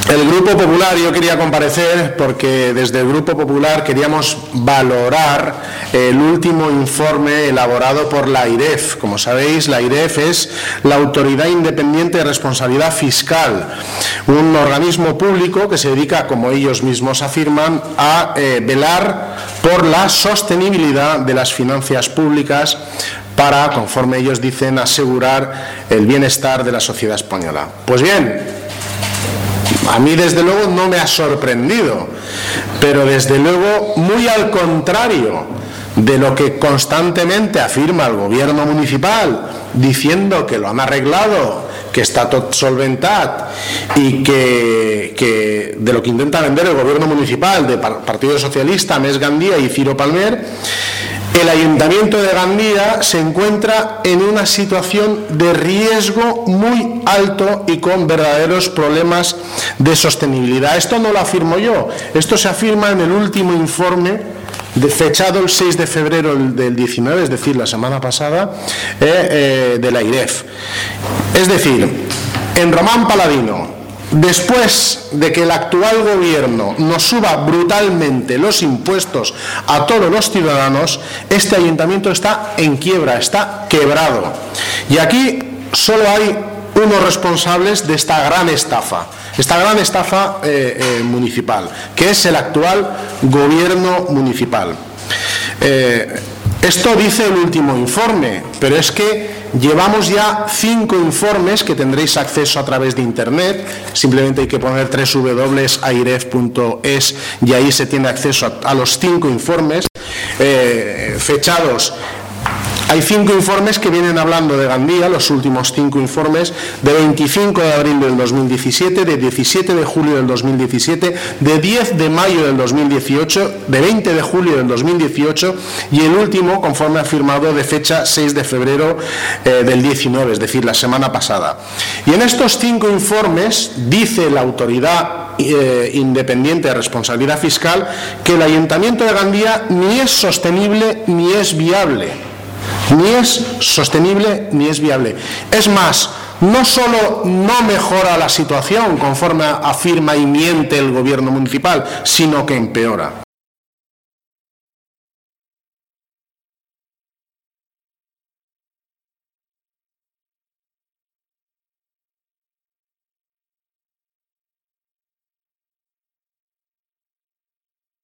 El Grupo Popular, yo quería comparecer porque desde el Grupo Popular queríamos valorar el último informe elaborado por la AIREF. Como sabéis, la AIREF es la Autoridad Independiente de Responsabilidad Fiscal, un organismo público que se dedica, como ellos mismos afirman, a velar por la sostenibilidad de las finanzas públicas para, conforme ellos dicen, asegurar el bienestar de la sociedad española. Pues bien, a mí desde luego no me ha sorprendido, pero desde luego muy al contrario de lo que constantemente afirma el gobierno municipal, diciendo que lo han arreglado, que está todo solventado y que de lo que intenta vender el gobierno municipal de Partido Socialista, Més Gandía y Ciro Palmer. El Ayuntamiento de Gandía se encuentra en una situación de riesgo muy alto y con verdaderos problemas de sostenibilidad. Esto no lo afirmo yo, esto se afirma en el último informe fechado el 6 de febrero del 19, es decir, la semana pasada, de la AIREF. Es decir, en Román Paladino, después de que el actual gobierno nos suba brutalmente los impuestos a todos los ciudadanos, este ayuntamiento está en quiebra, está quebrado. Y aquí solo hay unos responsables de esta gran estafa municipal, que es el actual gobierno municipal. Esto dice el último informe, pero es que llevamos ya 5 informes que tendréis acceso a través de internet. Simplemente hay que poner www.airef.es y ahí se tiene acceso a los 5 informes fechados. Hay 5 informes que vienen hablando de Gandía, los últimos 5 informes, de 25 de abril del 2017, de 17 de julio del 2017, de 10 de mayo del 2018, de 20 de julio del 2018 y el último, conforme ha firmado, de fecha 6 de febrero del 19, es decir, la semana pasada. Y en estos 5 informes dice la Autoridad Independiente de Responsabilidad Fiscal que el Ayuntamiento de Gandía ni es sostenible ni es viable. Ni es sostenible ni es viable. Es más, no solo no mejora la situación conforme afirma y miente el gobierno municipal, sino que empeora.